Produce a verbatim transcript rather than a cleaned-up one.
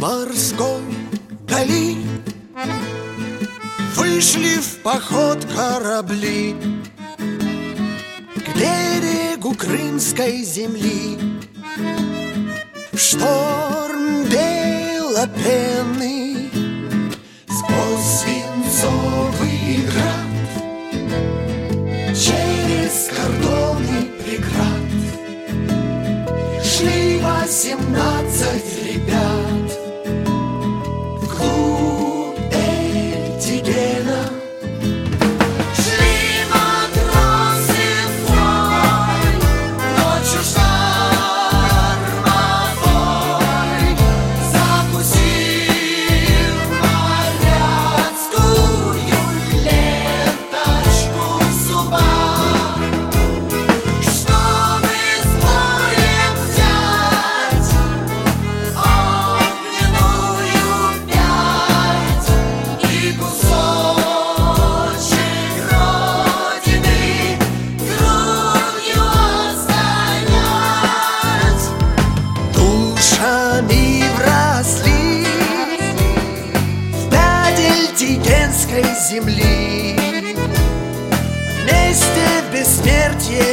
морской дали вышли в поход корабли к берегу крымской земли. В шторм белопенный сквозь свинцовый град, через кордоны преград шли восемнадцать ребят вглубь Эльтигена. Шли матросы в бой, ночью штормовой, закусив моряцкую ленточку в зубах, чтобы с боем взять огненную пять и кусочек Родины кровью останять. Душами вросли в пять Эльтигенской земли, вместе в бессмертие